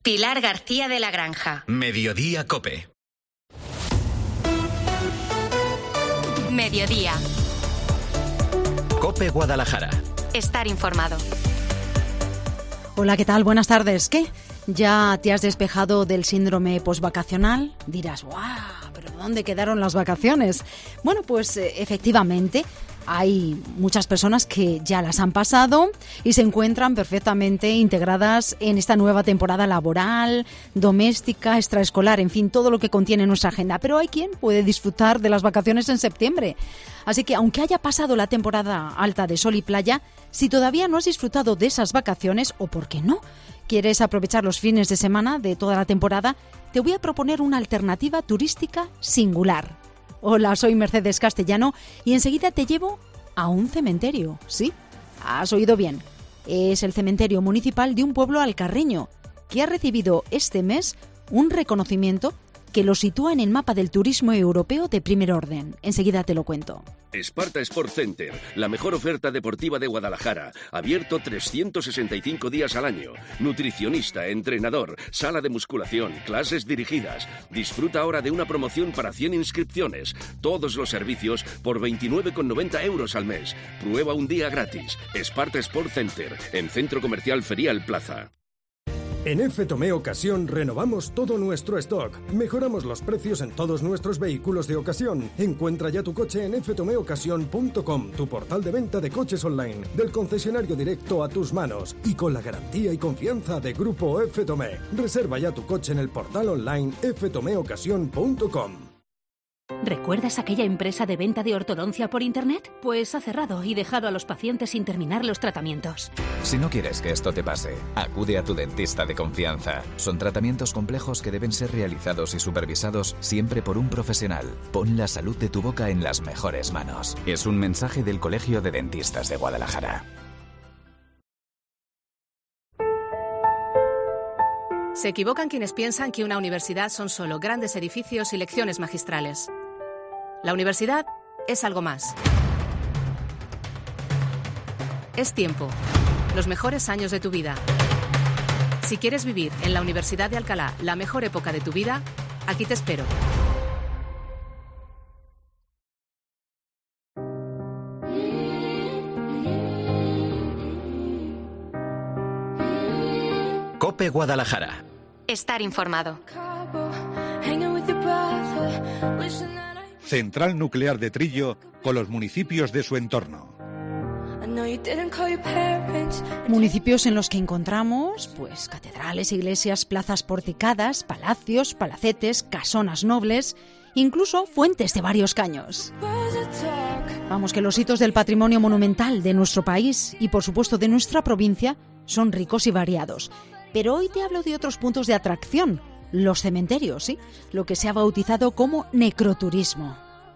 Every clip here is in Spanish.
Pilar García de la Granja. Mediodía COPE. Mediodía. COPE Guadalajara. Estar informado. Hola, ¿qué tal? Buenas tardes. ¿Qué? ¿Ya te has despejado del síndrome posvacacional? Dirás, ¡guau! ¿Pero dónde quedaron las vacaciones? Bueno, pues efectivamente hay muchas personas que ya las han pasado y se encuentran perfectamente integradas en esta nueva temporada laboral, doméstica, extraescolar, en fin, todo lo que contiene nuestra agenda. Pero hay quien puede disfrutar de las vacaciones en septiembre. Así que, aunque haya pasado la temporada alta de sol y playa, si todavía no has disfrutado de esas vacaciones, o por qué no, quieres aprovechar los fines de semana de toda la temporada, te voy a proponer una alternativa turística singular. Hola, soy Mercedes Castellano y enseguida te llevo a un cementerio. Sí, has oído bien. Es el cementerio municipal de un pueblo alcarreño que ha recibido este mes un reconocimiento que lo sitúa en el mapa del turismo europeo de primer orden. Enseguida te lo cuento. Esparta Sport Center, la mejor oferta deportiva de Guadalajara. Abierto 365 días al año. Nutricionista, entrenador, sala de musculación, clases dirigidas. Disfruta ahora de una promoción para 100 inscripciones. Todos los servicios por 29,90 euros al mes. Prueba un día gratis. Esparta Sport Center, en Centro Comercial Ferial Plaza. En F. Tomé Ocasión renovamos todo nuestro stock. Mejoramos los precios en todos nuestros vehículos de ocasión. Encuentra ya tu coche en ftomeocasión.com, tu portal de venta de coches online, del concesionario directo a tus manos y con la garantía y confianza de Grupo F. Tomé. Reserva ya tu coche en el portal online ftomeocasión.com. ¿Recuerdas aquella empresa de venta de ortodoncia por internet? Pues ha cerrado y dejado a los pacientes sin terminar los tratamientos. Si no quieres que esto te pase, acude a tu dentista de confianza. Son tratamientos complejos que deben ser realizados y supervisados siempre por un profesional. Pon la salud de tu boca en las mejores manos. Es un mensaje del Colegio de Dentistas de Guadalajara. Se equivocan quienes piensan que una universidad son solo grandes edificios y lecciones magistrales. La universidad es algo más. Es tiempo, los mejores años de tu vida. Si quieres vivir en la Universidad de Alcalá la mejor época de tu vida, aquí te espero. COPE Guadalajara. Estar informado. Central Nuclear de Trillo con los municipios de su entorno. Municipios en los que encontramos, pues, catedrales, iglesias, plazas porticadas, palacios, palacetes, casonas nobles, incluso fuentes de varios caños. Vamos, que los hitos del patrimonio monumental de nuestro país y, por supuesto, de nuestra provincia son ricos y variados. Pero hoy te hablo de otros puntos de atracción, los cementerios, ¿sí? Lo que se ha bautizado como necroturismo.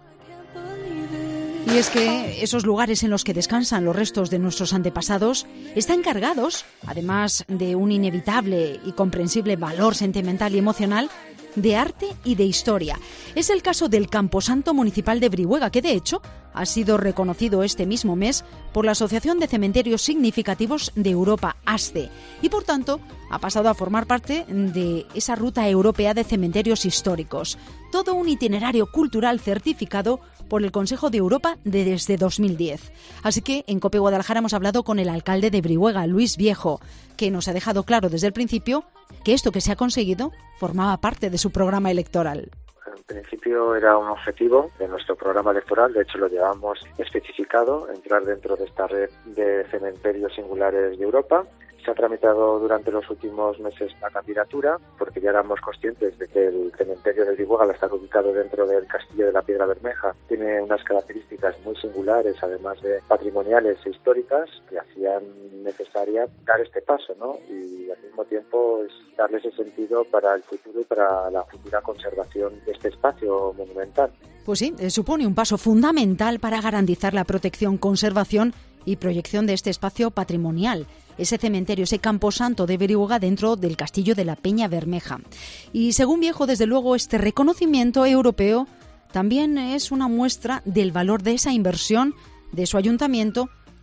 Y es que esos lugares en los que descansan los restos de nuestros antepasados están cargados, además de un inevitable y comprensible valor sentimental y emocional, de arte y de historia. Es el caso del Camposanto Municipal de Brihuega, que de hecho ha sido reconocido este mismo mes por la Asociación de Cementerios Significativos de Europa, ASCE, y por tanto ha pasado a formar parte de esa ruta europea de cementerios históricos. Todo un itinerario cultural certificado por el Consejo de Europa desde 2010. Así que en COPE Guadalajara hemos hablado con el alcalde de Brihuega, Luis Viejo, que nos ha dejado claro desde el principio que esto que se ha conseguido formaba parte de su programa electoral. En principio era un objetivo de nuestro programa electoral, de hecho lo llevamos especificado, entrar dentro de esta red de cementerios singulares de Europa. Se ha tramitado durante los últimos meses la candidatura porque ya éramos conscientes de que el cementerio de Brihuega, al estar ubicado dentro del Castillo de la Piedra Bermeja, tiene unas características muy singulares, además de patrimoniales e históricas, que hacían necesaria dar este paso, ¿no? Y al mismo tiempo es darle ese sentido para el futuro y para la futura conservación de este espacio monumental. Pues sí, supone un paso fundamental para garantizar la protección, conservación y proyección de este espacio patrimonial, ese cementerio, ese camposanto de Brihuega dentro del Castillo de la Peña Bermeja. Y según Viejo, desde luego, este reconocimiento europeo también es una muestra del valor de esa inversión de su ayuntamiento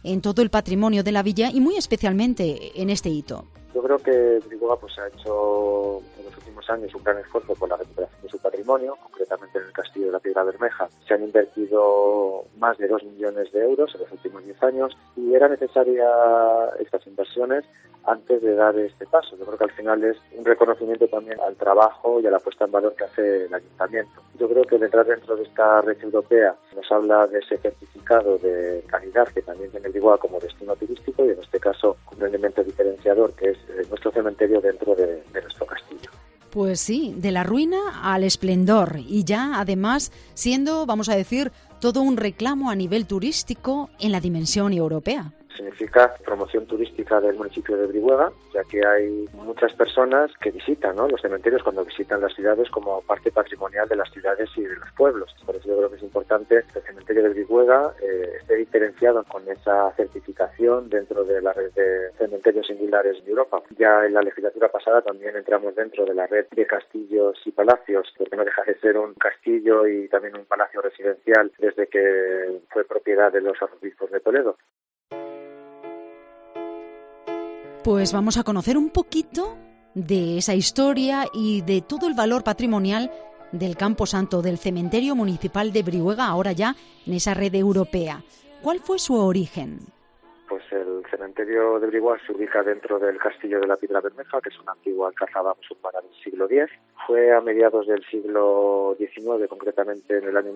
en todo el patrimonio de la villa y muy especialmente en este hito. Yo creo que Brihuega ha hecho en los últimos años un gran esfuerzo por la recuperación de su patrimonio, concretamente en el Castillo de la Piedra Bermeja. Se han invertido más de 2 millones de euros en los últimos 10 años y era necesaria estas inversiones antes de dar este paso. Yo creo que al final es un reconocimiento también al trabajo y a la puesta en valor que hace el ayuntamiento. Yo creo que entrar dentro de esta red europea nos habla de ese certificado de calidad que también tiene Brihuega como destino turístico y en este caso un elemento diferenciador que es nuestro cementerio dentro de nuestro castillo. Pues sí, de la ruina al esplendor y ya además siendo, vamos a decir, todo un reclamo a nivel turístico en la dimensión europea. Significa promoción turística del municipio de Brihuega, ya que hay muchas personas que visitan, ¿no?, los cementerios cuando visitan las ciudades como parte patrimonial de las ciudades y de los pueblos. Por eso yo creo que es importante que el cementerio de Brihuega esté diferenciado con esa certificación dentro de la red de cementerios singulares de Europa. Ya en la legislatura pasada también entramos dentro de la red de castillos y palacios, porque no deja de ser un castillo y también un palacio residencial desde que fue propiedad de los arzobispos de Toledo. Pues vamos a conocer un poquito de esa historia y de todo el valor patrimonial del Camposanto, del Cementerio Municipal de Brihuega, ahora ya en esa red europea. ¿Cuál fue su origen? Pues el cementerio de Brihuega se ubica dentro del Castillo de la Piedra Bermeja, que es una antigua alcazaba musulmana del siglo X. Fue a mediados del siglo XIX, concretamente en el año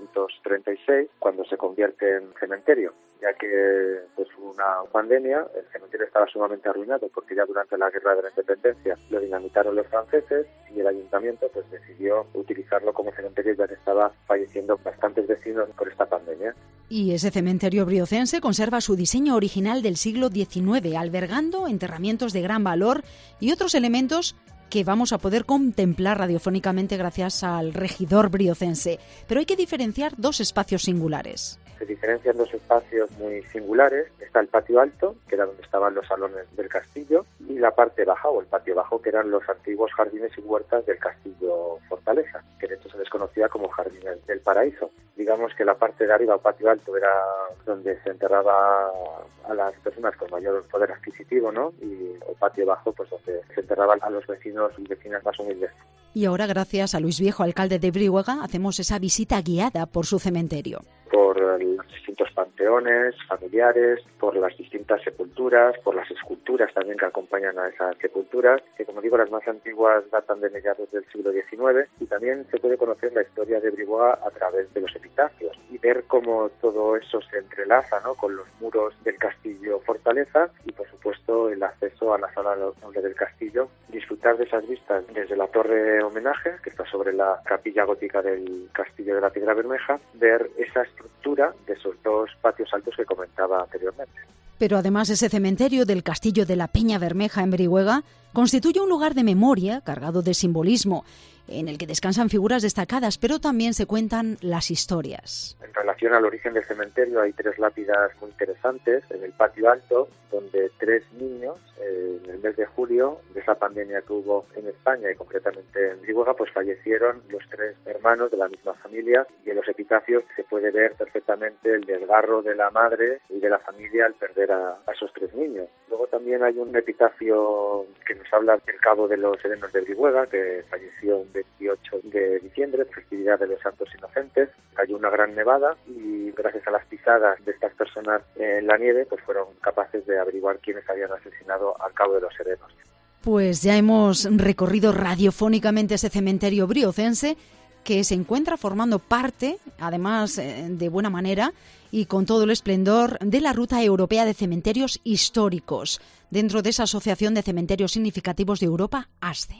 1836, cuando se convierte en cementerio, ya que pues una pandemia, el cementerio estaba sumamente arruinado porque ya durante la Guerra de la Independencia lo dinamitaron los franceses y el ayuntamiento pues decidió utilizarlo como cementerio ya que estaba falleciendo bastantes vecinos por esta pandemia. Y ese cementerio briocense conserva su diseño original del siglo XIX, albergando enterramientos de gran valor y otros elementos que vamos a poder contemplar radiofónicamente gracias al regidor briocense. Pero hay que diferenciar dos espacios singulares. Se diferencian dos espacios muy singulares. Está el patio alto, que era donde estaban los salones del castillo, y la parte baja, o el patio bajo, que eran los antiguos jardines y huertas del castillo Fortaleza, que de hecho se les conocía como Jardines del Paraíso. Digamos que la parte de arriba, o patio alto, era donde se enterraba a las personas con mayor poder adquisitivo, ¿no? Y el patio bajo, pues donde se enterraban a los vecinos y vecinas más humildes. Y ahora, gracias a Luis Viejo, alcalde de Brihuega, hacemos esa visita guiada por su cementerio. Por los distintos panteones familiares, por las distintas sepulturas, por las esculturas también que acompañan a esas sepulturas, que como digo, las más antiguas datan de mediados del siglo XIX, y también se puede conocer la historia de Brihuega a través de los epitafios y ver cómo todo eso se entrelaza, ¿no?, con los muros del castillo Fortaleza y por supuesto el acceso a la sala noble del castillo, disfrutar de esas vistas desde la torre homenaje que está sobre la capilla gótica del Castillo de la Piedra Bermeja, ver esa estructura de esos dos patios altos que comentaba anteriormente. Pero además ese cementerio del Castillo de la Peña Bermeja en Brihuega constituye un lugar de memoria cargado de simbolismo, en el que descansan figuras destacadas, pero también se cuentan las historias. En relación al origen del cementerio hay 3 lápidas muy interesantes. En el patio alto, donde 3 niños, en el mes de julio de esa pandemia que hubo en España y concretamente en Brihuega, pues fallecieron los 3 hermanos de la misma familia, y en los epitafios se puede ver perfectamente el desgarro de la madre y de la familia al perder a esos 3 niños. Luego también hay un epitafio que nos habla del cabo de los serenos de Brihuega, que falleció un 28 de diciembre, festividad de los Santos Inocentes. Cayó una gran nevada y gracias a las pisadas de estas personas en la nieve, pues fueron capaces de averiguar quiénes habían asesinado al cabo de los serenos. Pues ya hemos recorrido radiofónicamente ese cementerio briocense que se encuentra formando parte, además de buena manera y con todo el esplendor, de la Ruta Europea de Cementerios Históricos, dentro de esa Asociación de Cementerios Significativos de Europa, ASCE.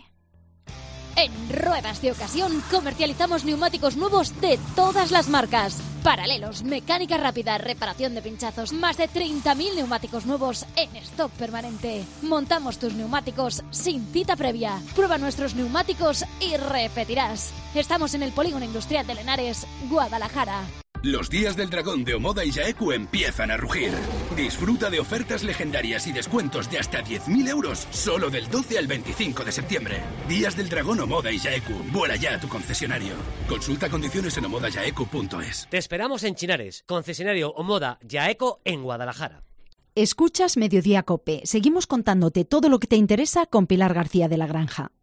En Ruedas de Ocasión comercializamos neumáticos nuevos de todas las marcas. Paralelos, mecánica rápida, reparación de pinchazos, más de 30.000 neumáticos nuevos en stock permanente. Montamos tus neumáticos sin cita previa. Prueba nuestros neumáticos y repetirás. Estamos en el Polígono Industrial de Lenares, Guadalajara. Los días del dragón de Omoda y Yaeku empiezan a rugir. Disfruta de ofertas legendarias y descuentos de hasta 10.000 euros solo del 12 al 25 de septiembre. Días del dragón Omoda y Yaeku. Vuela ya a tu concesionario. Consulta condiciones en omodayaeku.es. Te esperamos en Chinares, concesionario Omoda Yaeku en Guadalajara. Escuchas Mediodía COPE. Seguimos contándote todo lo que te interesa con Pilar García de la Granja.